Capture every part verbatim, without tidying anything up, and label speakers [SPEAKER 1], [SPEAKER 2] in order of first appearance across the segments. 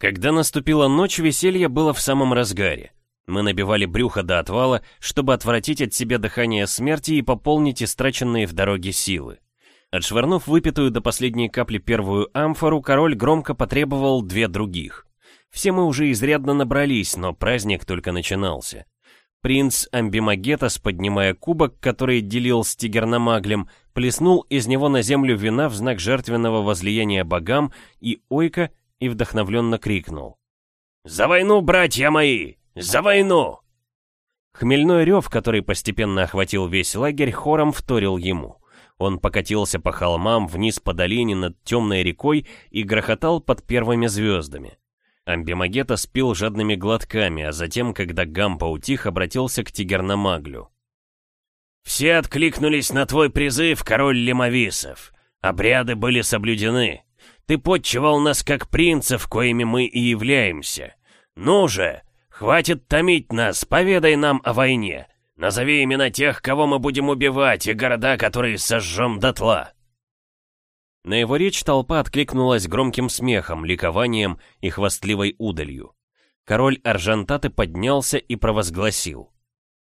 [SPEAKER 1] Когда наступила ночь, веселье было в самом разгаре. Мы набивали брюхо до отвала, чтобы отвратить от себя дыхание смерти и пополнить истраченные в дороге силы. Отшвырнув выпитую до последней капли первую амфору, король громко потребовал две других. Все мы уже изрядно набрались, но праздник только начинался. Принц Амбимагетас, поднимая кубок, который делил с Тигерномаглем, плеснул из него на землю вина в знак жертвенного возлияния богам, и Ойка и вдохновленно крикнул: «За войну, братья мои! За войну!» Хмельной рев, который постепенно охватил весь лагерь, хором вторил ему. Он покатился по холмам, вниз по долине над темной рекой и грохотал под первыми звездами. Амбимагетас пил жадными глотками, а затем, когда гам поутих, обратился к Тигерномаглю. «Все откликнулись на твой призыв, король Лимависов. Обряды были соблюдены. Ты подчевал нас как принцев, коими мы и являемся. Ну же, хватит томить нас, поведай нам о войне. Назови имена тех, кого мы будем убивать, и города, которые сожжем дотла». На его речь толпа откликнулась громким смехом, ликованием и хвастливой удалью. Король Аржантаты поднялся и провозгласил: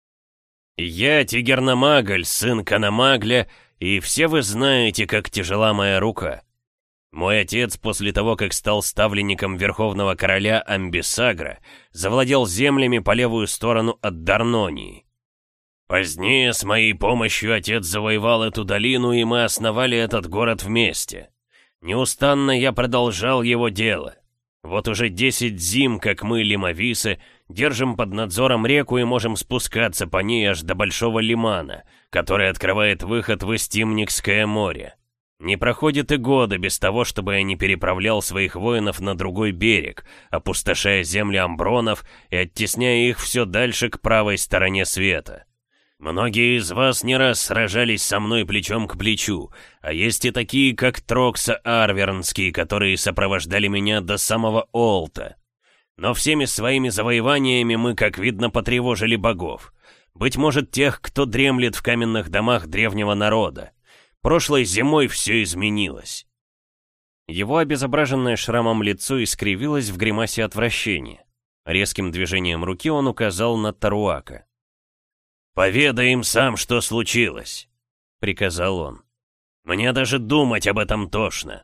[SPEAKER 1] «Я Тигерномагль, сын Канамагля, и все вы знаете, как тяжела моя рука. Мой отец, после того, как стал ставленником верховного короля Амбисагра, завладел землями по левую сторону от Дарнонии. Позднее с моей помощью отец завоевал эту долину, и мы основали этот город вместе. Неустанно я продолжал его дело. Вот уже десять зим, как мы, лимависы, держим под надзором реку и можем спускаться по ней аж до Большого Лимана, который открывает выход в Истимникское море. Не проходит и года без того, чтобы я не переправлял своих воинов на другой берег, опустошая земли амбронов и оттесняя их все дальше к правой стороне света. Многие из вас не раз сражались со мной плечом к плечу, а есть и такие, как Трокса Арвернский, которые сопровождали меня до самого Олта. Но всеми своими завоеваниями мы, как видно, потревожили богов. Быть может, тех, кто дремлет в каменных домах древнего народа. Прошлой зимой все изменилось». Его обезображенное шрамом лицо искривилось в гримасе отвращения. Резким движением руки он указал на Таруака. «Поведай им сам, что случилось», — приказал он. «Мне даже думать об этом тошно».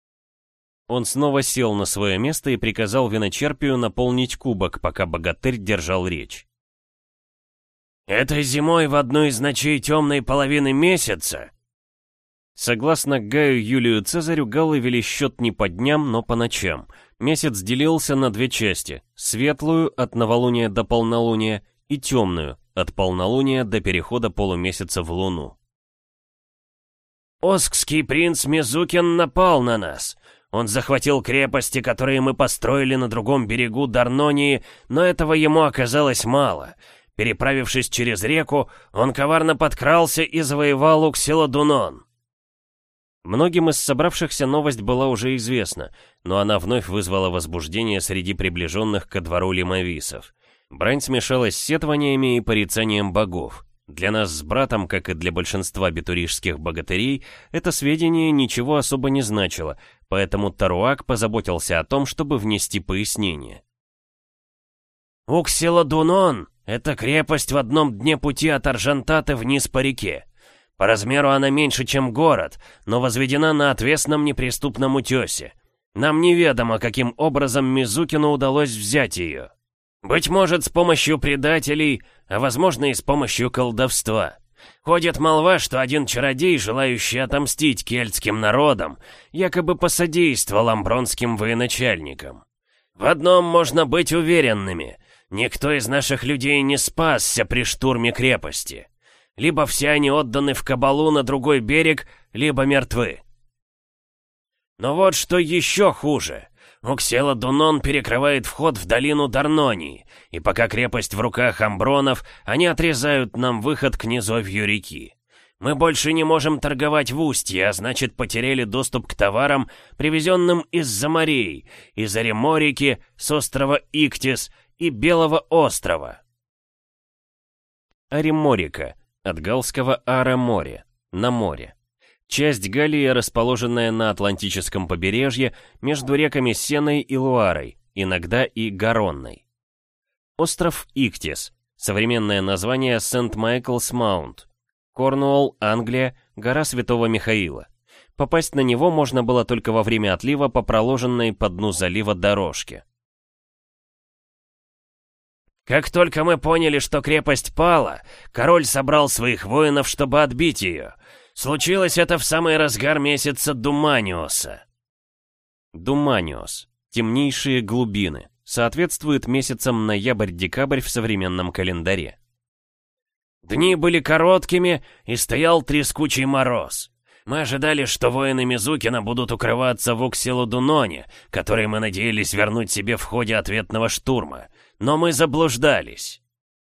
[SPEAKER 1] Он снова сел на свое место и приказал виночерпию наполнить кубок, пока богатырь держал речь. «Этой зимой в одну из ночей темной половины месяца...» Согласно Гаю Юлию Цезарю, галлы вели счет не по дням, но по ночам. Месяц делился на две части: светлую от новолуния до полнолуния и темную от полнолуния до перехода полумесяца в луну. «Оскский принц Мизукин напал на нас. Он захватил крепости, которые мы построили на другом берегу Дарнонии, но этого ему оказалось мало. Переправившись через реку, он коварно подкрался и завоевал Уксиладунон». Многим из собравшихся новость была уже известна, но она вновь вызвала возбуждение среди приближенных ко двору лимависов. Брань смешалась с сетваниями и порицанием богов. Для нас с братом, как и для большинства бетурижских богатырей, это сведение ничего особо не значило, поэтому Таруак позаботился о том, чтобы внести пояснение. «Уксиладунон — это крепость в одном дне пути от Аржантаты вниз по реке. По размеру она меньше, чем город, но возведена на отвесном неприступном утесе. Нам неведомо, каким образом Мизукину удалось взять ее. Быть может, с помощью предателей, а возможно и с помощью колдовства. Ходит молва, что один чародей, желающий отомстить кельтским народам, якобы посодействовал амбронским военачальникам. В одном можно быть уверенными: никто из наших людей не спасся при штурме крепости. Либо все они отданы в кабалу на другой берег, либо мертвы. Но вот что еще хуже. Уксиладунон перекрывает вход в долину Дарнонии, и пока крепость в руках амбронов, они отрезают нам выход к низовью реки. Мы больше не можем торговать в устье, а значит, потеряли доступ к товарам, привезенным из-за морей, из Ареморики, с острова Иктис и Белого острова. Ареморика, от галского «Аре море», на море. Часть Галлии, расположенная на Атлантическом побережье между реками Сеной и Луарой, иногда и Гаронной. Остров Иктис, современное название Сент-Майклс-Маунт, Корнуолл, Англия, гора Святого Михаила. Попасть на него можно было только во время отлива по проложенной по дну залива дорожке.
[SPEAKER 2] Как только мы поняли, что крепость пала, король собрал своих воинов, чтобы отбить ее. Случилось это в самый разгар месяца Думаниоса.
[SPEAKER 1] Думаниос. Темнейшие глубины. Соответствует месяцам ноябрь-декабрь в современном календаре.
[SPEAKER 2] Дни были короткими, и стоял трескучий мороз. Мы ожидали, что воины Мизукина будут укрываться в Уксилу-Дуноне, который мы надеялись вернуть себе в ходе ответного штурма. Но мы заблуждались.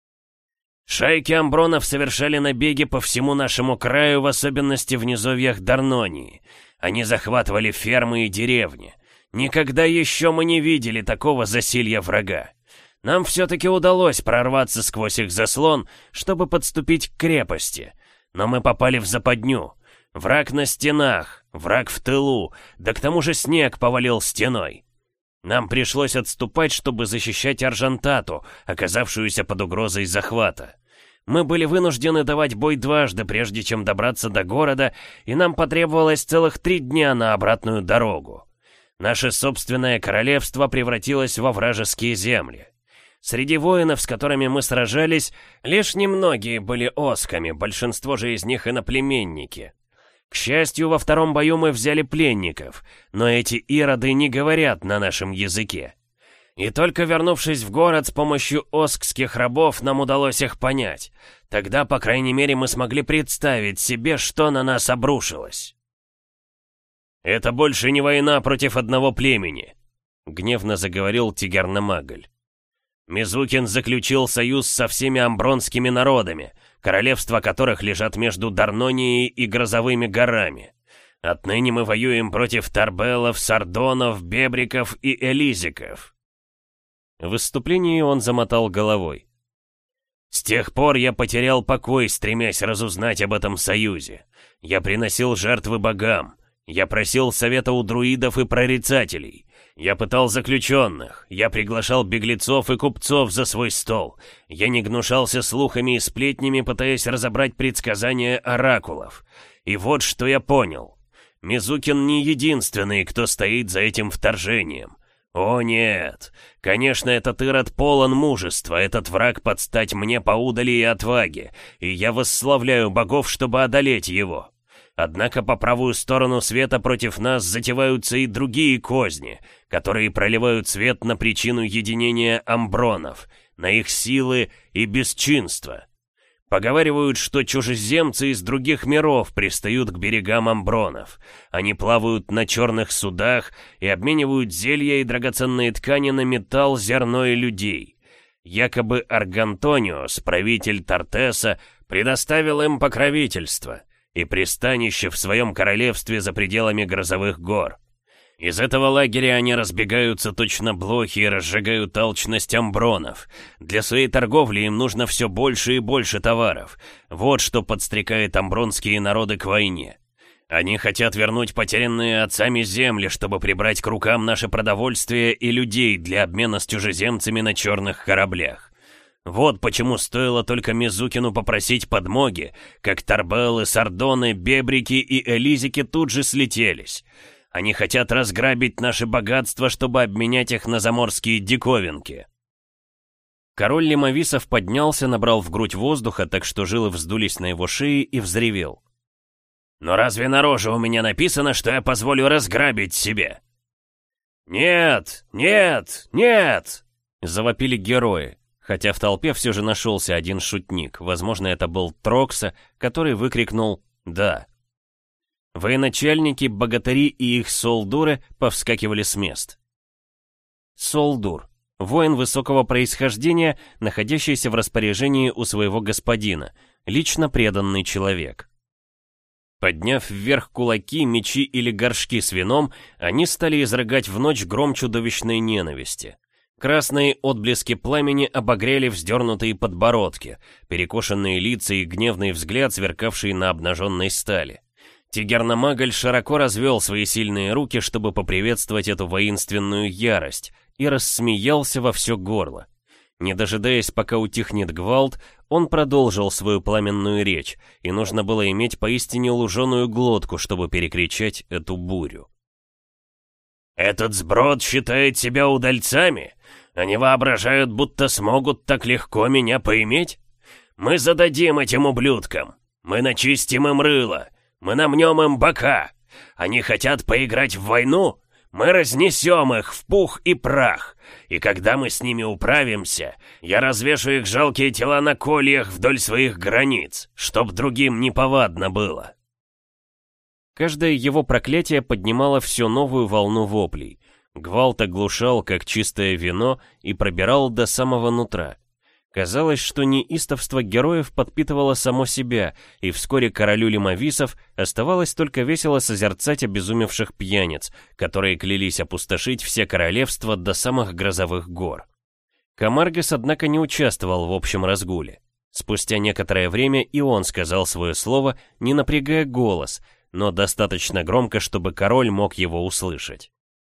[SPEAKER 2] Шайки амбронов совершали набеги по всему нашему краю, в особенности в низовьях Дарнонии. Они захватывали фермы и деревни. Никогда еще мы не видели такого засилья врага. Нам все-таки удалось прорваться сквозь их заслон, чтобы подступить к крепости. Но мы попали в западню. Враг на стенах, враг в тылу, да к тому же снег повалил стеной. Нам пришлось отступать, чтобы защищать Аржантату, оказавшуюся под угрозой захвата. Мы были вынуждены давать бой дважды, прежде чем добраться до города, и нам потребовалось целых три дня на обратную дорогу. Наше собственное королевство превратилось во вражеские земли. Среди воинов, с которыми мы сражались, лишь немногие были осками, большинство же из них иноплеменники. К счастью, во втором бою мы взяли пленников, но эти ироды не говорят на нашем языке. И только вернувшись в город с помощью оскских рабов, нам удалось их понять. Тогда, по крайней мере, мы смогли представить себе, что на нас обрушилось.
[SPEAKER 1] «Это больше не война против одного племени», — гневно заговорил Тигерномагль. «Мизукин заключил союз со всеми амбронскими народами, королевства которых лежат между Дарнонией и Грозовыми горами. Отныне мы воюем против Тарбелов, Сардонов, Бебриков и Элизиков». В выступлении он замотал головой. «С тех пор я потерял покой, стремясь разузнать об этом союзе. Я приносил жертвы богам. Я просил совета у друидов и прорицателей. Я пытал заключенных. Я приглашал беглецов и купцов за свой стол. Я не гнушался слухами и сплетнями, пытаясь разобрать предсказания оракулов. И вот что я понял. Мизукин не единственный, кто стоит за этим вторжением. О нет, конечно, этот ирод полон мужества, этот враг под стать мне по удали и отваге, и я восславляю богов, чтобы одолеть его. Однако по правую сторону света против нас затеваются и другие козни, которые проливают свет на причину единения амбронов, на их силы и бесчинство. Поговаривают, что чужеземцы из других миров пристают к берегам амбронов. Они плавают на черных судах и обменивают зелья и драгоценные ткани на металл, зерно и людей. Якобы Аргантониос, правитель Тартеса, предоставил им покровительство и пристанище в своем королевстве за пределами Грозовых гор. Из этого лагеря они разбегаются точно блохи и разжигают алчность амбронов. Для своей торговли им нужно все больше и больше товаров. Вот что подстрекает амбронские народы к войне. Они хотят вернуть потерянные отцами земли, чтобы прибрать к рукам наше продовольствие и людей для обмена с чужеземцами на черных кораблях. Вот почему стоило только Мизукину попросить подмоги, как Тарбеллы, Сардоны, Бебрики и Элизики тут же слетелись. Они хотят разграбить наши богатства, чтобы обменять их на заморские диковинки. Король Лимовисов поднялся, набрал в грудь воздуха, так что жилы вздулись на его шее, и взревел. «Но разве на роже у меня написано, что я позволю разграбить себе?» «Нет, нет, нет!» — завопили герои. Хотя в толпе все же нашелся один шутник, возможно, это был Трокса, который выкрикнул «да». Военачальники, богатыри и их солдуры повскакивали с мест. Солдур — воин высокого происхождения, находящийся в распоряжении у своего господина, лично преданный человек. Подняв вверх кулаки, мечи или горшки с вином, они стали изрыгать в ночь гром чудовищной ненависти. Красные отблески пламени обогрели вздернутые подбородки, перекошенные лица и гневный взгляд, сверкавший на обнаженной стали. Тигерномагль широко развел свои сильные руки, чтобы поприветствовать эту воинственную ярость, и рассмеялся во все горло. Не дожидаясь, пока утихнет гвалт, он продолжил свою пламенную речь, и нужно было иметь поистине луженую глотку, чтобы перекричать эту бурю.
[SPEAKER 2] «Этот сброд считает себя удальцами? Они воображают, будто смогут так легко меня поиметь? Мы зададим этим ублюдкам, мы начистим им рыло, мы намнем им бока. Они хотят поиграть в войну? Мы разнесем их в пух и прах, и когда мы с ними управимся, я развешу их жалкие тела на кольях вдоль своих границ, чтоб другим неповадно было».
[SPEAKER 1] Каждое его проклятие поднимало все новую волну воплей. Гвалт оглушал, как чистое вино, и пробирал до самого нутра. Казалось, что неистовство героев подпитывало само себя, и вскоре королю лимовисов оставалось только весело созерцать обезумевших пьяниц, которые клялись опустошить все королевства до самых грозовых гор. Камаргас, однако, не участвовал в общем разгуле. Спустя некоторое время и он сказал свое слово, не напрягая голос, но достаточно громко, чтобы король мог его услышать.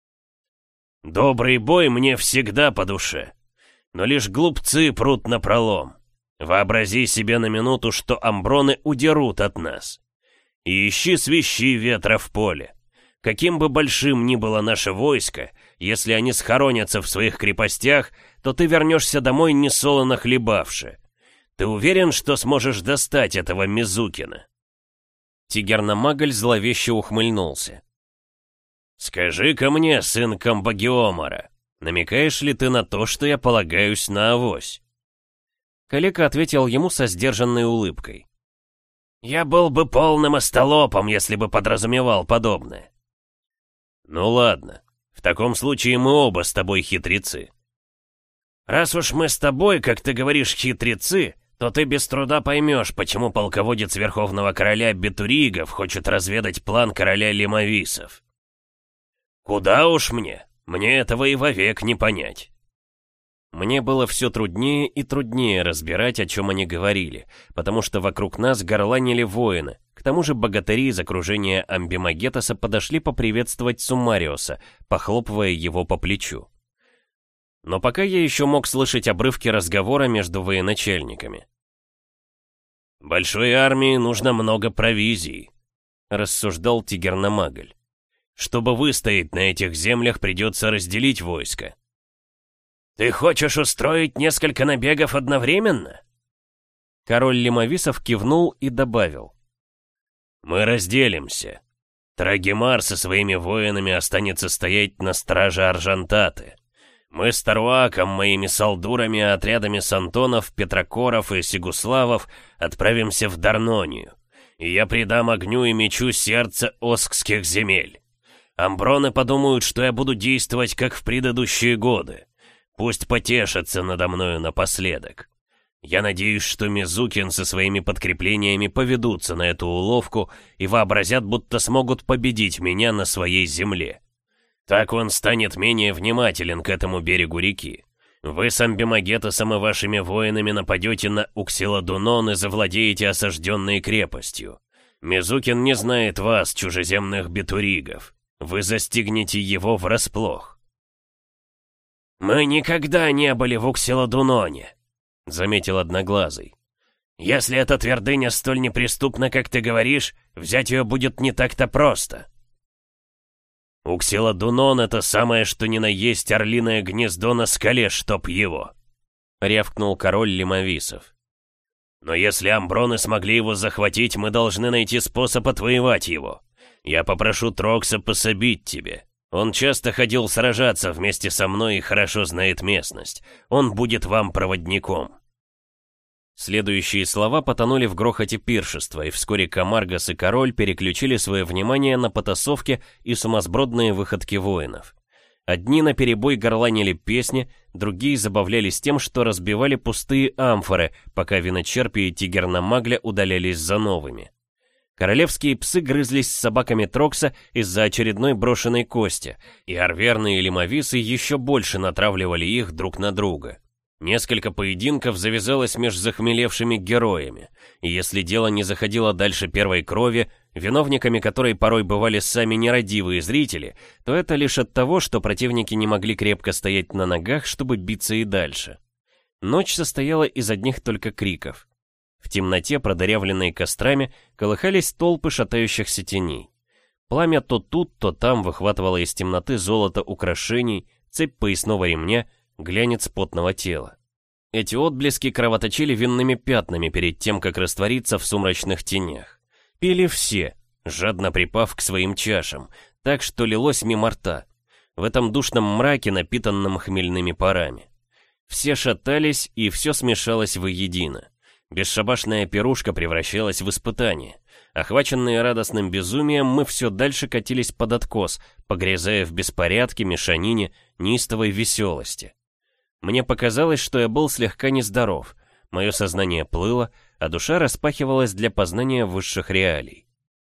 [SPEAKER 2] «Добрый бой мне всегда по душе, но лишь глупцы прут напролом. Вообрази себе на минуту, что амброны удерут от нас. И ищи свищи ветра в поле. Каким бы большим ни было наше войско, если они схоронятся в своих крепостях, то ты вернешься домой несолоно хлебавши. Ты уверен, что сможешь достать этого Мизукина?»
[SPEAKER 1] Тигерномагль зловеще ухмыльнулся.
[SPEAKER 2] «Скажи-ка мне, сын Камбагиомара, намекаешь ли ты на то, что я полагаюсь на авось?»
[SPEAKER 1] Калека ответил ему со сдержанной улыбкой.
[SPEAKER 2] «Я был бы полным остолопом, если бы подразумевал подобное».
[SPEAKER 1] «Ну ладно, в таком случае мы оба с тобой хитрецы».
[SPEAKER 2] «Раз уж мы с тобой, как ты говоришь, хитрецы, то ты без труда поймешь, почему полководец Верховного Короля Бетуригов хочет разведать план короля Лимовисов. Куда уж мне, мне этого и вовек не понять».
[SPEAKER 1] Мне было все труднее и труднее разбирать, о чем они говорили, потому что вокруг нас горланили воины. К тому же богатыри из окружения Амбимагетоса подошли поприветствовать Сумариуса, похлопывая его по плечу. Но пока я еще мог слышать обрывки разговора между военачальниками.
[SPEAKER 2] «Большой армии нужно много провизии»,
[SPEAKER 1] — рассуждал Тигерномагль.
[SPEAKER 2] «Чтобы выстоять на этих землях, придется разделить войско». «Ты хочешь устроить несколько набегов одновременно?»
[SPEAKER 1] Король Лимовисов кивнул и добавил.
[SPEAKER 2] «Мы разделимся. Трагемар со своими воинами останется стоять на страже Аржантаты. Мы с Таруаком, моими салдурами, отрядами сантонов, петрокоров и сигуславов отправимся в Дарнонию, и я придам огню и мечу сердце оскских земель. Амброны подумают, что я буду действовать, как в предыдущие годы. Пусть потешатся надо мною напоследок. Я надеюсь, что Мизукин со своими подкреплениями поведутся на эту уловку и вообразят, будто смогут победить меня на своей земле. Так он станет менее внимателен к этому берегу реки. Вы с Амбимагетосом и вашими воинами нападете на Уксиладунон и завладеете осажденной крепостью. Мизукин не знает вас, чужеземных бетуригов. Вы застигнете его врасплох». «Мы никогда не были в Уксиладуноне», — заметил Одноглазый. «Если эта твердыня столь неприступна, как ты говоришь, взять ее будет не так-то просто». «Уксиладунон — это самое что ни на есть орлиное гнездо на скале, чтоб его», — рявкнул король Лимовисов. «Но если амброны смогли его захватить, мы должны найти способ отвоевать его. Я попрошу Трокса пособить тебе. Он часто ходил сражаться вместе со мной и хорошо знает местность. Он будет вам проводником».
[SPEAKER 1] Следующие слова потонули в грохоте пиршества, и вскоре Камаргас и король переключили свое внимание на потасовки и сумасбродные выходки воинов. Одни наперебой горланили песни, другие забавлялись тем, что разбивали пустые амфоры, пока виночерпи и Тигерномагля удалялись за новыми. Королевские псы грызлись с собаками Трокса из-за очередной брошенной кости, и арверны и лимовисы еще больше натравливали их друг на друга. Несколько поединков завязалось меж захмелевшими героями, и если дело не заходило дальше первой крови, виновниками которой порой бывали сами нерадивые зрители, то это лишь от того, что противники не могли крепко стоять на ногах, чтобы биться и дальше. Ночь состояла из одних только криков. В темноте, продырявленной кострами, колыхались толпы шатающихся теней. Пламя то тут, то там выхватывало из темноты золото украшений, цепь поясного ремня, глянец потного тела. Эти отблески кровоточили винными пятнами перед тем, как раствориться в сумрачных тенях. Пили все, жадно припав к своим чашам, так что лилось мимо рта, в этом душном мраке, напитанном хмельными парами. Все шатались, и все смешалось воедино. Бесшабашная пирушка превращалась в испытание. Охваченные радостным безумием, мы все дальше катились под откос, погрязая в беспорядке, мешанине, неистовой веселости. Мне показалось, что я был слегка нездоров, мое сознание плыло, а душа распахивалась для познания высших реалий.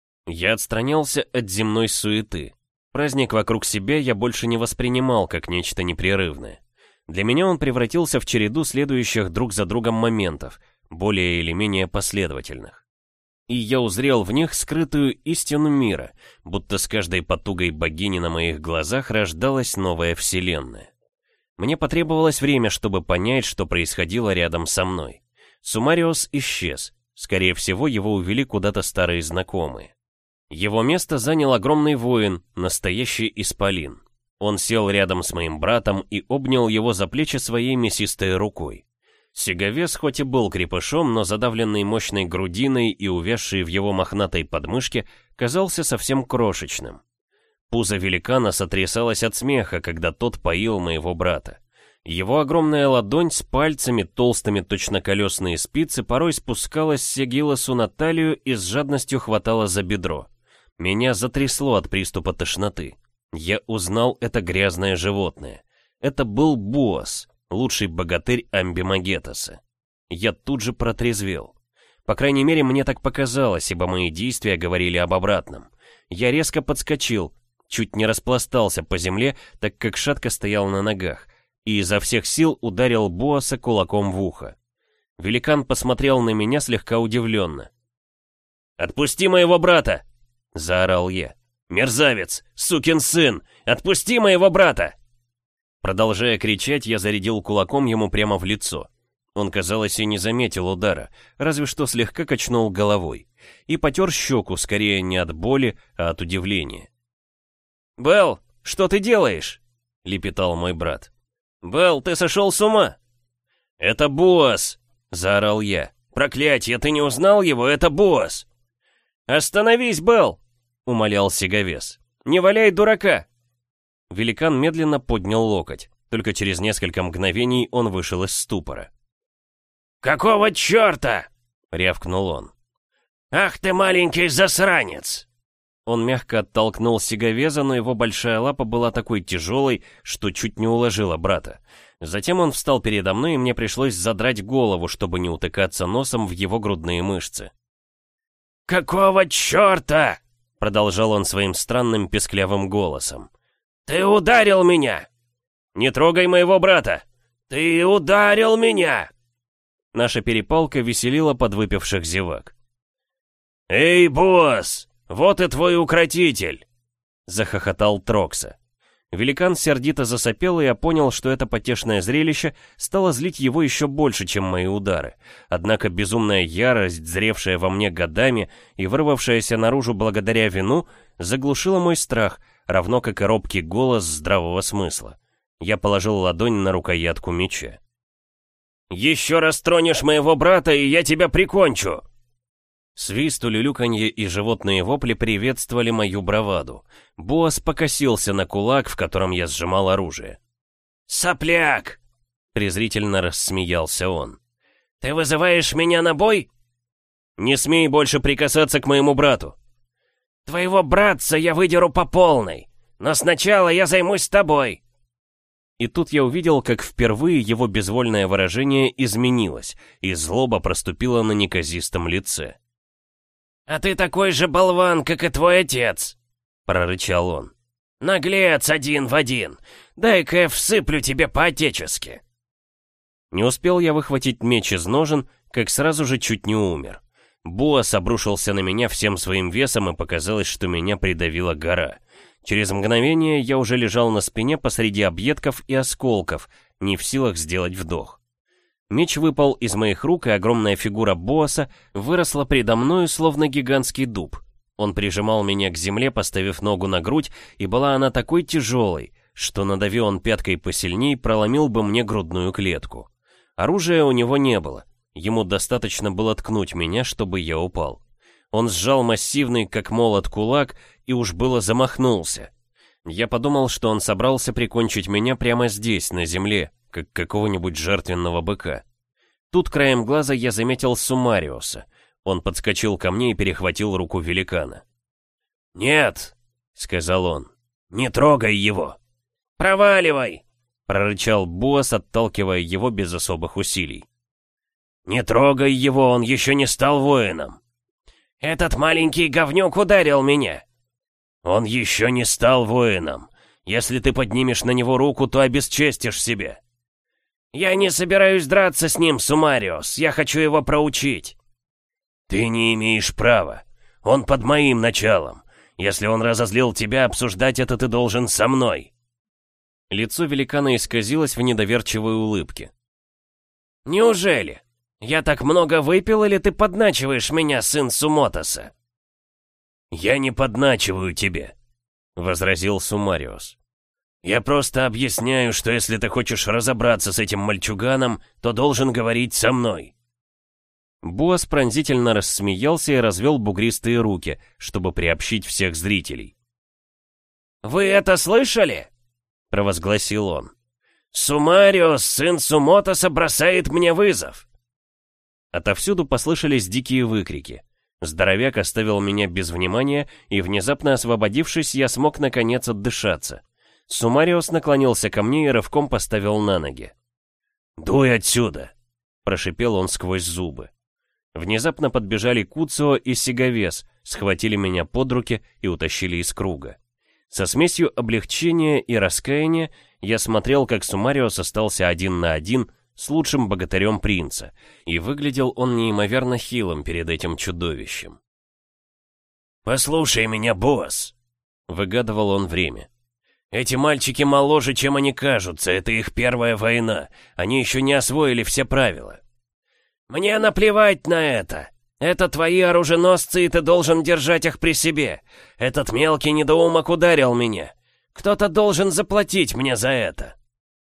[SPEAKER 1] Я отстранялся от земной суеты. Праздник вокруг себя я больше не воспринимал как нечто непрерывное. Для меня он превратился в череду следующих друг за другом моментов, более или менее последовательных. И я узрел в них скрытую истину мира, будто с каждой потугой богини на моих глазах рождалась новая вселенная. Мне потребовалось время, чтобы понять, что происходило рядом со мной. Сумариос исчез. Скорее всего, его увели куда-то старые знакомые. Его место занял огромный воин, настоящий исполин. Он сел рядом с моим братом и обнял его за плечи своей мясистой рукой. Сиговес хоть и был крепышом, но задавленный мощной грудиной и увязший в его мохнатой подмышке, казался совсем крошечным. Пузо великана сотрясалось от смеха, когда тот поил моего брата. Его огромная ладонь с пальцами, толстыми точно колесные спицы, порой спускалась Сигилосу на талию и с жадностью хватала за бедро. Меня затрясло от приступа тошноты. Я узнал это грязное животное. Это был Буос, лучший богатырь Амбимагетоса. Я тут же протрезвел. По крайней мере, мне так показалось, ибо мои действия говорили об обратном. Я резко подскочил, чуть не распластался по земле, так как шатко стоял на ногах, и изо всех сил ударил Буоса кулаком в ухо. Великан посмотрел на меня слегка удивленно. «Отпусти моего брата!» — заорал я. «Мерзавец! Сукин сын! Отпусти моего брата!» Продолжая кричать, я зарядил кулаком ему прямо в лицо. Он, казалось, и не заметил удара, разве что слегка качнул головой, и потер щеку, скорее не от боли, а от удивления. «Белл, что ты делаешь?» — лепетал мой брат. «Белл, ты сошел с ума?» «Это Буос!» — заорал я. «Проклятье, ты не узнал его? Это Буос!» «Остановись, Белл!» — умолял Сиговес. «Не валяй дурака!» Великан медленно поднял локоть. Только через несколько мгновений он вышел из ступора.
[SPEAKER 2] «Какого черта?» —
[SPEAKER 1] рявкнул он.
[SPEAKER 2] «Ах ты маленький засранец!»
[SPEAKER 1] Он мягко оттолкнул Сиговеза, но его большая лапа была такой тяжелой, что чуть не уложила брата. Затем он встал передо мной, и мне пришлось задрать голову, чтобы не утыкаться носом в его грудные мышцы.
[SPEAKER 2] «Какого черта?» —
[SPEAKER 1] продолжал он своим странным песклявым голосом.
[SPEAKER 2] «Ты ударил меня!»
[SPEAKER 1] «Не трогай моего брата!»
[SPEAKER 2] «Ты ударил меня!»
[SPEAKER 1] Наша перепалка веселила подвыпивших зевак.
[SPEAKER 2] «Эй, босс! Вот и твой укротитель!»
[SPEAKER 1] — захохотал Трокса. Великан сердито засопел, и я понял, что это потешное зрелище стало злить его еще больше, чем мои удары. Однако безумная ярость, зревшая во мне годами и вырвавшаяся наружу благодаря вину, заглушила мой страх, равно как и робкий голос здравого смысла. Я положил ладонь на рукоятку меча.
[SPEAKER 2] «Еще раз тронешь моего брата, и я тебя прикончу!»
[SPEAKER 1] Свист, улюлюканье и животные вопли приветствовали мою браваду. Буос покосился на кулак, в котором я сжимал оружие.
[SPEAKER 2] «Сопляк!» —
[SPEAKER 1] презрительно рассмеялся он.
[SPEAKER 2] «Ты вызываешь меня на бой?»
[SPEAKER 1] «Не смей больше прикасаться к моему брату!»
[SPEAKER 2] «Твоего братца я выдеру по полной, но сначала я займусь тобой!»
[SPEAKER 1] И тут я увидел, как впервые его безвольное выражение изменилось, и злоба проступила на неказистом лице.
[SPEAKER 2] «А ты такой же болван, как и твой отец!» — прорычал он. «Наглец один в один! Дай-ка я всыплю тебе по-отечески!»
[SPEAKER 1] Не успел я выхватить меч из ножен, как сразу же чуть не умер. Боас обрушился на меня всем своим весом, и показалось, что меня придавила гора. Через мгновение я уже лежал на спине посреди объедков и осколков, не в силах сделать вдох. Меч выпал из моих рук, и огромная фигура Боаса выросла предо мною, словно гигантский дуб. Он прижимал меня к земле, поставив ногу на грудь, и была она такой тяжелой, что, надави он пяткой посильней, проломил бы мне грудную клетку. Оружия у него не было. Ему достаточно было ткнуть меня, чтобы я упал. Он сжал массивный, как молот, кулак и уж было замахнулся. Я подумал, что он собрался прикончить меня прямо здесь, на земле, как какого-нибудь жертвенного быка. Тут краем глаза я заметил Сумариуса. Он подскочил ко мне и перехватил руку великана. «Нет!» — сказал он. «Не трогай его!» «Проваливай!» — прорычал Боас, отталкивая его без особых усилий. «Не трогай его, он еще не стал воином!» «Этот маленький говнюк ударил меня!» «Он еще не стал воином! Если ты поднимешь на него руку, то обесчестишь себя!» «Я не собираюсь драться с ним, Сумариус, я хочу его проучить!» «Ты не имеешь права. Он под моим началом. Если он разозлил тебя, обсуждать это ты должен со мной». Лицо великана исказилось в недоверчивой улыбке. «Неужели? Я так много выпил, или ты подначиваешь меня, сын Сумотоса?» «Я не подначиваю тебя», — возразил Сумариус. «Я просто объясняю, что если ты хочешь разобраться с этим мальчуганом, то должен говорить со мной». Боас пронзительно рассмеялся и развел бугристые руки, чтобы приобщить всех зрителей. «Вы это слышали?» — провозгласил он. «Сумариус, сын Сумотоса, бросает мне вызов!» Отовсюду послышались дикие выкрики. Здоровяк оставил меня без внимания, и, внезапно освободившись, я смог наконец отдышаться. Сумариус наклонился ко мне и рывком поставил на ноги. «Дуй отсюда!» — прошипел он сквозь зубы. Внезапно подбежали Куцио и Сиговес, схватили меня под руки и утащили из круга. Со смесью облегчения и раскаяния я смотрел, как Сумариус остался один на один с лучшим богатырем принца, и выглядел он неимоверно хилым перед этим чудовищем. «Послушай меня, босс!» — выгадывал он время. «Эти мальчики моложе, чем они кажутся, это их первая война, они еще не освоили все правила». «Мне наплевать на это! Это твои оруженосцы, и ты должен держать их при себе. Этот мелкий недоумок ударил меня. Кто-то должен заплатить мне за это».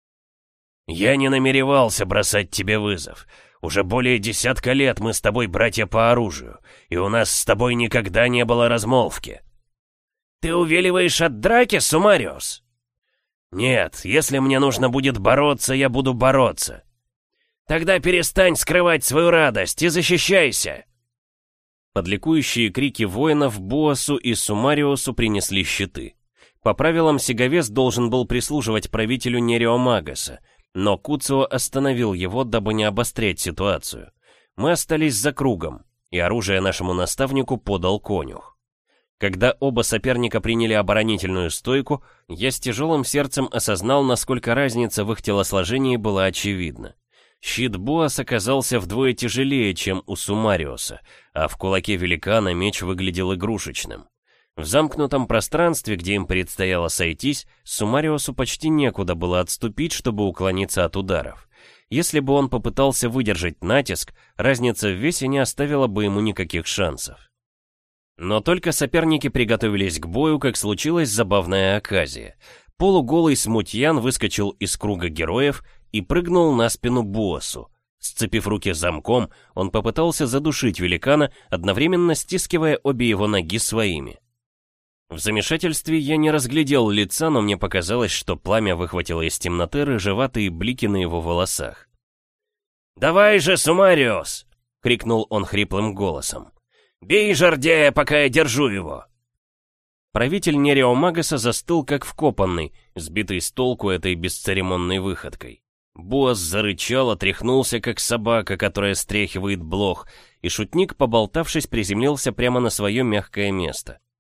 [SPEAKER 1] «Я не намеревался бросать тебе вызов. Уже более десятка лет мы с тобой братья по оружию, и у нас с тобой никогда не было размолвки». «Ты увиливаешь от драки, Сумариус?» «Нет, если мне нужно будет бороться, я буду бороться». «Тогда перестань скрывать свою радость и защищайся!» Под ликующие крики воинов Боасу и Сумариусу принесли щиты. По правилам, Сиговес должен был прислуживать правителю Нереомагаса, но Куцио остановил его, дабы не обострять ситуацию. Мы остались за кругом, и оружие нашему наставнику подал конюх. Когда оба соперника приняли оборонительную стойку, я с тяжелым сердцем осознал, насколько разница в их телосложении была очевидна. Щит Боас оказался вдвое тяжелее, чем у Сумариуса, а в кулаке великана меч выглядел игрушечным. В замкнутом пространстве, где им предстояло сойтись, Сумариусу почти некуда было отступить, чтобы уклониться от ударов. Если бы он попытался выдержать натиск, разница в весе не оставила бы ему никаких шансов. Но только соперники приготовились к бою, как случилась забавная оказия. Полуголый смутьян выскочил из круга героев и прыгнул на спину Боасу. Сцепив руки замком, он попытался задушить великана, одновременно стискивая обе его ноги своими. В замешательстве я не разглядел лица, но мне показалось, что пламя выхватило из темноты рыжеватые блики на его волосах. «Давай же, Сумариус!» — крикнул он хриплым голосом. «Бей жердяя, пока я держу его!» Правитель Нереомагаса застыл как вкопанный, сбитый с толку этой бесцеремонной выходкой. Боас зарычал, отряхнулся, как собака, которая стряхивает блох, и шутник, поболтавшись, приземлился прямо на свое мягкое место.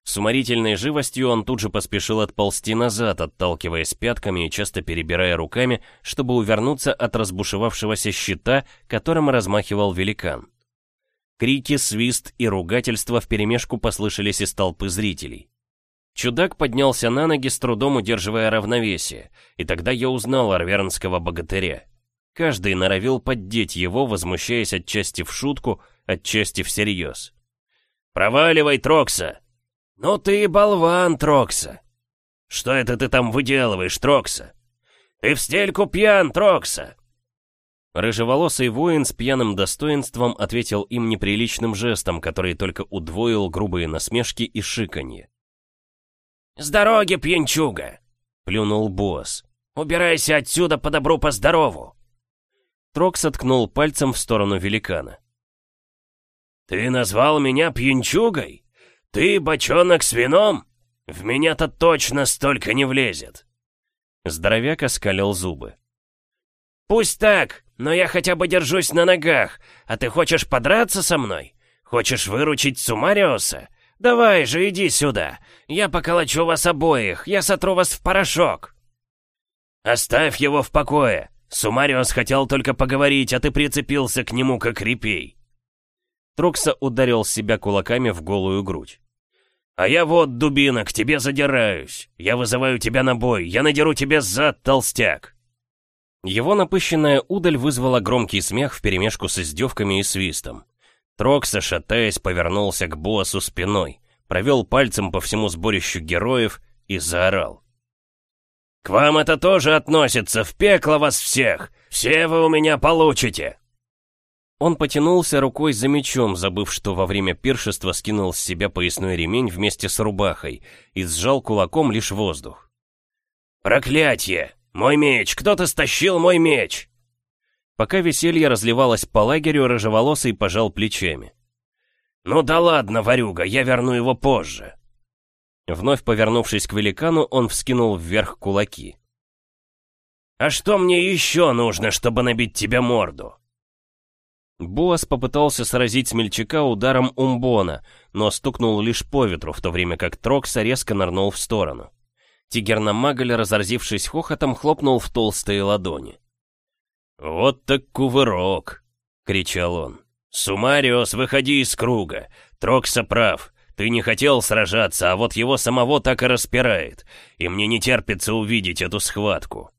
[SPEAKER 1] С уморительной живостью он тут же поспешил отползти назад, отталкиваясь пятками и часто перебирая руками, чтобы увернуться от разбушевавшегося щита, которым размахивал великан. Крики, свист и ругательства вперемешку послышались из толпы зрителей. Чудак поднялся на ноги, с трудом удерживая равновесие, и тогда я узнал арвернского богатыря. Каждый норовил поддеть его, возмущаясь отчасти в шутку, отчасти всерьез. «Проваливай, Трокса!» «Ну ты и болван, Трокса!» «Что это ты там выделываешь, Трокса?» «Ты в стельку пьян, Трокса!» Рыжеволосый воин с пьяным достоинством ответил им неприличным жестом, который только удвоил грубые насмешки и шиканье. «С дороги, пьянчуга!» — плюнул босс. «Убирайся отсюда по добру, по здорову!» Трокса ткнул пальцем в сторону великана. «Ты назвал меня пьянчугой? Ты бочонок с вином? В меня-то точно столько не влезет!» Здоровяк оскалил зубы. «Пусть так, но я хотя бы держусь на ногах, а ты хочешь подраться со мной? Хочешь выручить Сумариуса? Давай же, иди сюда, я поколочу вас обоих, я сотру вас в порошок!» «Оставь его в покое, Сумариус хотел только поговорить, а ты прицепился к нему как репей!» Трокса ударил себя кулаками в голую грудь. «А я вот, дубина, к тебе задираюсь. Я вызываю тебя на бой. Я надеру тебе зад, толстяк!» Его напыщенная удаль вызвала громкий смех вперемешку с издевками и свистом. Трокса, шатаясь, повернулся к боссу спиной, провел пальцем по всему сборищу героев и заорал. «К вам это тоже относится! В пекло вас всех! Все вы у меня получите!» Он потянулся рукой за мечом, забыв, что во время пиршества скинул с себя поясной ремень вместе с рубахой и сжал кулаком лишь воздух. «Проклятье! Мой меч! Кто-то стащил мой меч!» Пока веселье разливалось по лагерю, рыжеволосый пожал плечами. «Ну да ладно, ворюга, я верну его позже!» Вновь повернувшись к великану, он вскинул вверх кулаки. «А что мне еще нужно, чтобы набить тебе морду?» Боас попытался сразить смельчака ударом умбона, но стукнул лишь по ветру, в то время как Трокса резко нырнул в сторону. Тигерномаголь, разразившись хохотом, хлопнул в толстые ладони. «Вот так кувырок!» — кричал он. «Сумариус, выходи из круга! Трокса прав, ты не хотел сражаться, а вот его самого так и распирает, и мне не терпится увидеть эту схватку!»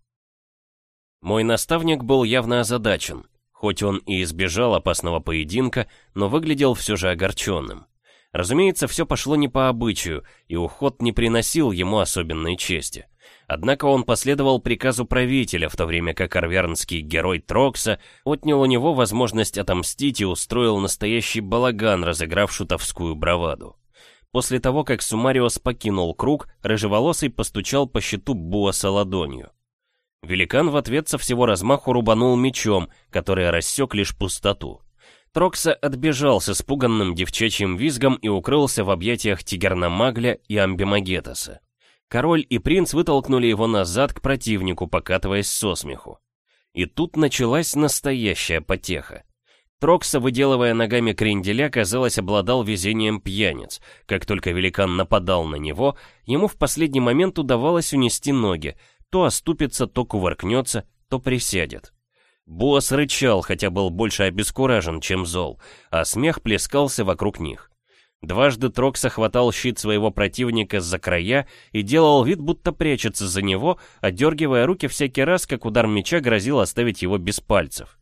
[SPEAKER 1] Мой наставник был явно озадачен. Хоть он и избежал опасного поединка, но выглядел все же огорченным. Разумеется, все пошло не по обычаю, и уход не приносил ему особенной чести. Однако он последовал приказу правителя, в то время как арвернский герой Трокса отнял у него возможность отомстить и устроил настоящий балаган, разыграв шутовскую браваду. После того, как Сумариус покинул круг, рыжеволосый постучал по щиту Боаса ладонью. Великан в ответ со всего размаху рубанул мечом, который рассек лишь пустоту. Трокса отбежал с испуганным девчачьим визгом и укрылся в объятиях Тигерномагля и Амбимагетоса. Король и принц вытолкнули его назад к противнику, покатываясь со смеху. И тут началась настоящая потеха. Трокса, выделывая ногами кренделя, казалось, обладал везением пьяниц. Как только великан нападал на него, ему в последний момент удавалось унести ноги, то оступится, то кувыркнется, то присядет. Боас рычал, хотя был больше обескуражен, чем зол, а смех плескался вокруг них. Дважды Трокса хватал щит своего противника за края и делал вид, будто прячется за него, отдергивая руки всякий раз, как удар меча грозил оставить его без пальцев.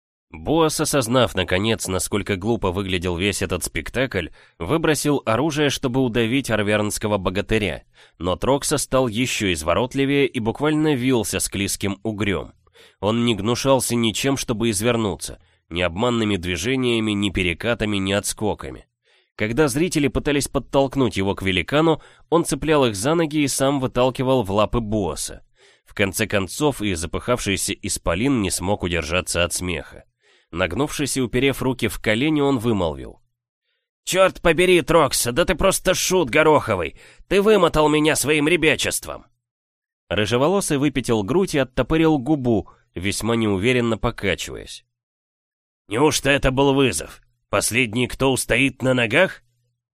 [SPEAKER 1] Боас, осознав, наконец, насколько глупо выглядел весь этот спектакль, выбросил оружие, чтобы удавить арвернского богатыря, но Трокса стал еще изворотливее и буквально вился склизким угрем. Он не гнушался ничем, чтобы извернуться, ни обманными движениями, ни перекатами, ни отскоками. Когда зрители пытались подтолкнуть его к великану, он цеплял их за ноги и сам выталкивал в лапы Боаса. В конце концов, и запыхавшийся исполин не смог удержаться от смеха. Нагнувшись и уперев руки в колени, он вымолвил. «Черт побери, Трокса, да ты просто шут гороховый! Ты вымотал меня своим ребячеством!» Рыжеволосый выпятил грудь и оттопырил губу, весьма неуверенно покачиваясь. «Неужто это был вызов? Последний, кто устоит на ногах?»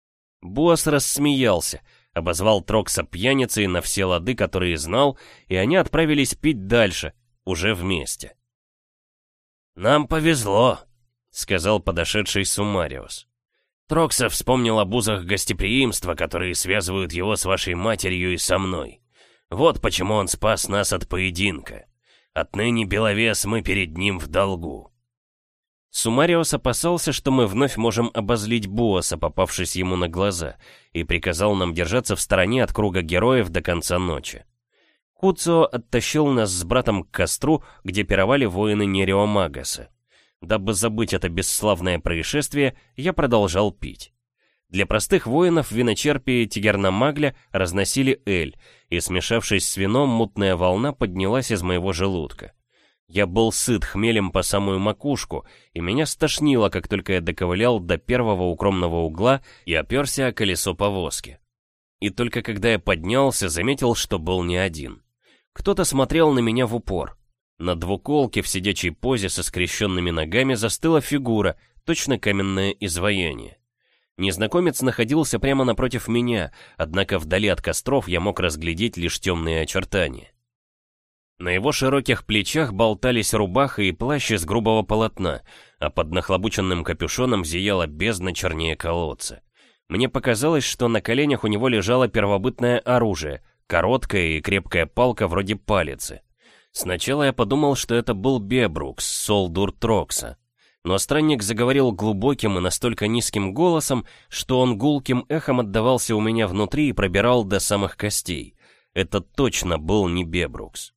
[SPEAKER 1] Буас рассмеялся, обозвал Трокса пьяницей на все лады, которые знал, и они отправились пить дальше, уже вместе.
[SPEAKER 2] «Нам повезло»,
[SPEAKER 1] — сказал подошедший Сумариус.
[SPEAKER 2] «Трокса вспомнил об узах гостеприимства, которые связывают его с вашей матерью и со мной. Вот почему он спас нас от поединка. Отныне, Беловес, мы перед ним в долгу».
[SPEAKER 1] Сумариус опасался, что мы вновь можем обозлить Буаса, попавшись ему на глаза, и приказал нам держаться в стороне от круга героев до конца ночи. Куцио оттащил нас с братом к костру, где пировали воины Нереомагаса. Дабы забыть это бесславное происшествие, я продолжал пить. Для простых воинов виночерпии Тигерномагля разносили эль, и, смешавшись с вином, мутная волна поднялась из моего желудка. Я был сыт хмелем по самую макушку, и меня стошнило, как только я доковылял до первого укромного угла и оперся о колесо повозки. И только когда я поднялся, заметил, что был не один. Кто-то смотрел на меня в упор. На двуколке в сидячей позе со скрещенными ногами застыла фигура, точно каменное изваяние. Незнакомец находился прямо напротив меня, однако вдали от костров я мог разглядеть лишь темные очертания. На его широких плечах болтались рубаха и плащ из грубого полотна, а под нахлобученным капюшоном зияла бездна чернее колодца. Мне показалось, что на коленях у него лежало первобытное оружие, короткая и крепкая палка вроде палицы. Сначала я подумал, что это был Бебрукс, Солдур Трокса. Но странник заговорил глубоким и настолько низким голосом, что он гулким эхом отдавался у меня внутри и пробирал до самых костей. Это точно был не Бебрукс.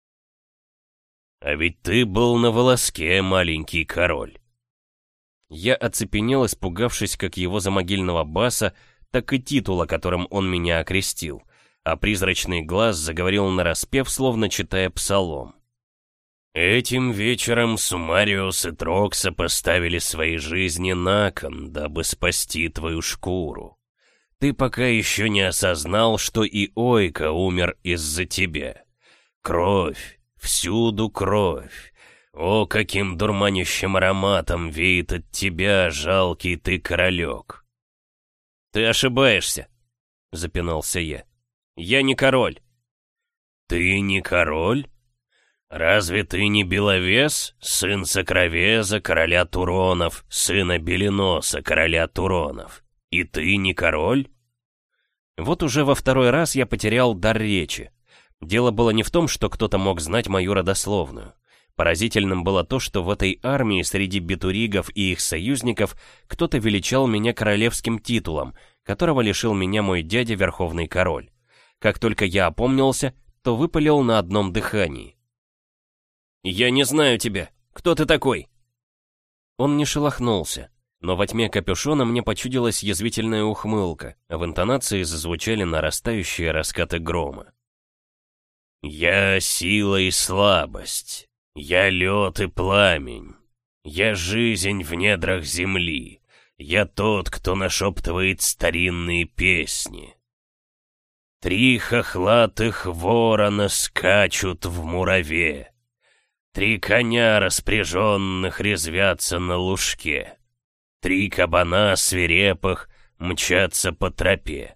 [SPEAKER 2] «А ведь ты был на волоске, маленький король».
[SPEAKER 1] Я оцепенел, испугавшись как его замогильного баса, так и титула, которым он меня окрестил, а призрачный глаз заговорил нараспев, словно читая псалом.
[SPEAKER 2] «Этим вечером Сумариус и Трокса поставили свои жизни на кон, дабы спасти твою шкуру. Ты пока еще не осознал, что и Ойка умер из-за тебя. Кровь, всюду кровь. О, каким дурманящим ароматом веет от тебя, жалкий ты королек!»
[SPEAKER 1] «Ты ошибаешься», — запинался я. «Я не король».
[SPEAKER 2] «Ты не король? Разве ты не Беловес, сын Сокровеза, короля Туронов, сына Беленоса, короля Туронов? И ты не король?»
[SPEAKER 1] Вот уже во второй раз я потерял дар речи. Дело было не в том, что кто-то мог знать мою родословную. Поразительным было то, что в этой армии среди бетуригов и их союзников кто-то величал меня королевским титулом, которого лишил меня мой дядя Верховный Король. Как только я опомнился, то выпалил на одном дыхании. «Я не знаю тебя. Кто ты такой?» Он не шелохнулся, но во тьме капюшона мне почудилась язвительная ухмылка, а в интонации зазвучали нарастающие раскаты грома.
[SPEAKER 2] «Я сила и слабость. Я лед и пламень. Я жизнь в недрах земли. Я тот, кто нашептывает старинные песни. Три хохлатых ворона скачут в мураве. Три коня распряженных резвятся на лужке. Три кабана свирепых мчатся по тропе».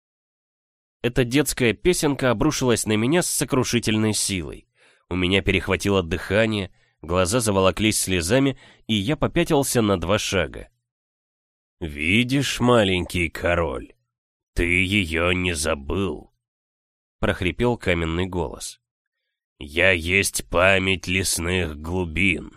[SPEAKER 1] Эта детская песенка обрушилась на меня с сокрушительной силой. У меня перехватило дыхание, глаза заволоклись слезами, и я попятился на два шага.
[SPEAKER 2] «Видишь, маленький король, ты ее не забыл», — прохрипел каменный голос. «Я есть память лесных глубин».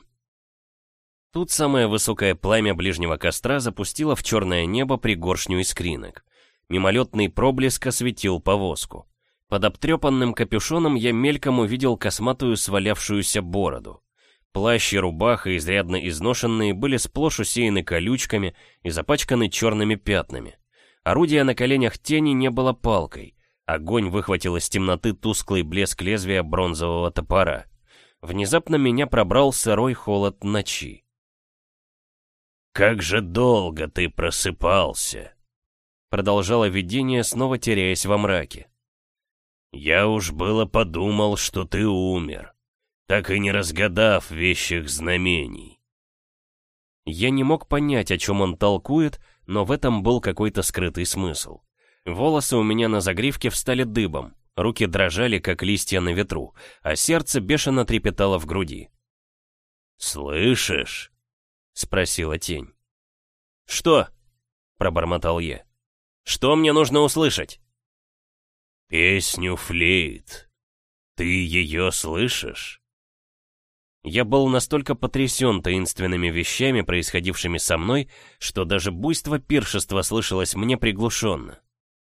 [SPEAKER 1] Тут самое высокое пламя ближнего костра запустило в черное небо пригоршню искринок. Мимолетный проблеск осветил повозку. Под обтрепанным капюшоном я мельком увидел косматую свалявшуюся бороду. Плащ и рубаха, изрядно изношенные, были сплошь усеяны колючками и запачканы черными пятнами. Орудия на коленях тени не было палкой. Огонь выхватил из темноты тусклый блеск лезвия бронзового топора. Внезапно меня пробрал сырой холод ночи.
[SPEAKER 2] «Как же долго ты просыпался!»
[SPEAKER 1] Продолжало видение, снова теряясь во мраке.
[SPEAKER 2] «Я уж было подумал, что ты умер, так и не разгадав вещих знамений».
[SPEAKER 1] Я не мог понять, о чем он толкует, но в этом был какой-то скрытый смысл. Волосы у меня на загривке встали дыбом, руки дрожали, как листья на ветру, а сердце бешено трепетало в груди.
[SPEAKER 2] «Слышишь?» — спросила тень.
[SPEAKER 1] «Что?» — пробормотал я. «Что мне нужно услышать?»
[SPEAKER 2] «Песню флейт. Ты ее слышишь?»
[SPEAKER 1] Я был настолько потрясен таинственными вещами, происходившими со мной, что даже буйство пиршества слышалось мне приглушенно.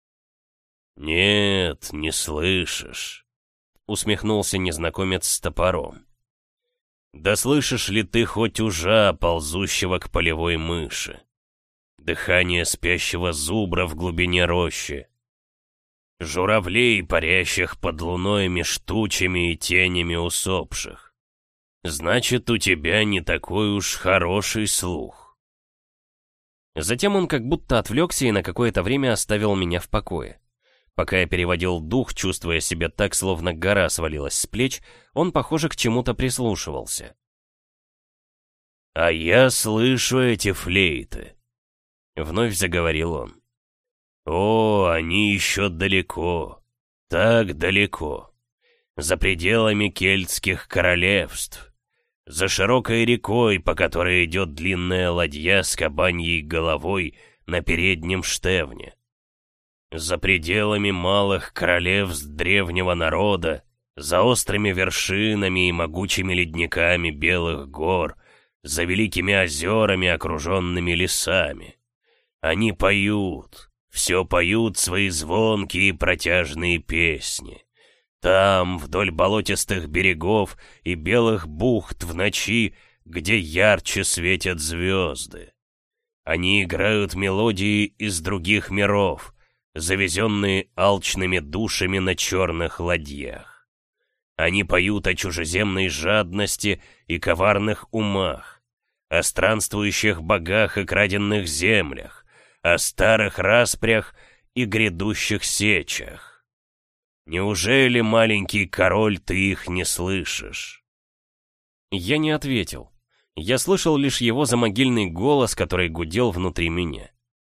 [SPEAKER 2] «Нет, не слышишь», — усмехнулся незнакомец с топором. «Да слышишь ли ты хоть ужа, ползущего к полевой мыши? Дыхание спящего зубра в глубине рощи? Журавлей, парящих под луной меж тучами и тенями усопших? Значит, у тебя не такой уж хороший слух».
[SPEAKER 1] Затем он как будто отвлекся и на какое-то время оставил меня в покое. Пока я переводил дух, чувствуя себя так, словно гора свалилась с плеч, он, похоже, к чему-то прислушивался.
[SPEAKER 2] «А я слышу эти флейты», — вновь заговорил он. «О, они еще далеко, так далеко, за пределами кельтских королевств, за широкой рекой, по которой идет длинная ладья с кабаньей головой на переднем штевне. За пределами малых королевств древнего народа, за острыми вершинами и могучими ледниками белых гор, за великими озерами, окруженными лесами. Они поют, все поют свои звонкие и протяжные песни. Там, вдоль болотистых берегов и белых бухт в ночи, где ярче светят звезды. Они играют мелодии из других миров, завезенные алчными душами на черных ладьях. Они поют о чужеземной жадности и коварных умах, о странствующих богах и краденных землях, о старых распрях и грядущих сечах. Неужели, маленький король, ты их не слышишь?»
[SPEAKER 1] Я не ответил. Я слышал лишь его замогильный голос, который гудел внутри меня.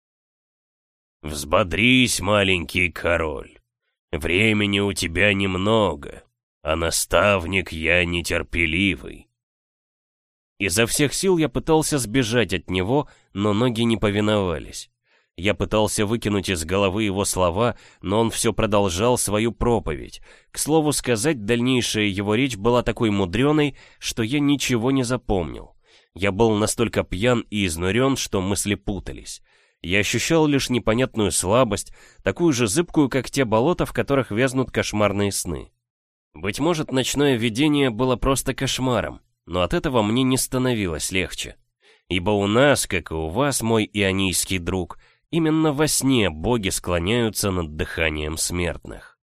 [SPEAKER 2] «Взбодрись, маленький король. Времени у тебя немного, а наставник я нетерпеливый».
[SPEAKER 1] Изо всех сил я пытался сбежать от него, но ноги не повиновались. Я пытался выкинуть из головы его слова, но он все продолжал свою проповедь. К слову сказать, дальнейшая его речь была такой мудреной, что я ничего не запомнил. Я был настолько пьян и изнурен, что мысли путались. Я ощущал лишь непонятную слабость, такую же зыбкую, как те болота, в которых вязнут кошмарные сны. Быть может, ночное видение было просто кошмаром, но от этого мне не становилось легче. Ибо у нас, как и у вас, мой ионийский друг, именно во сне боги склоняются над дыханием смертных.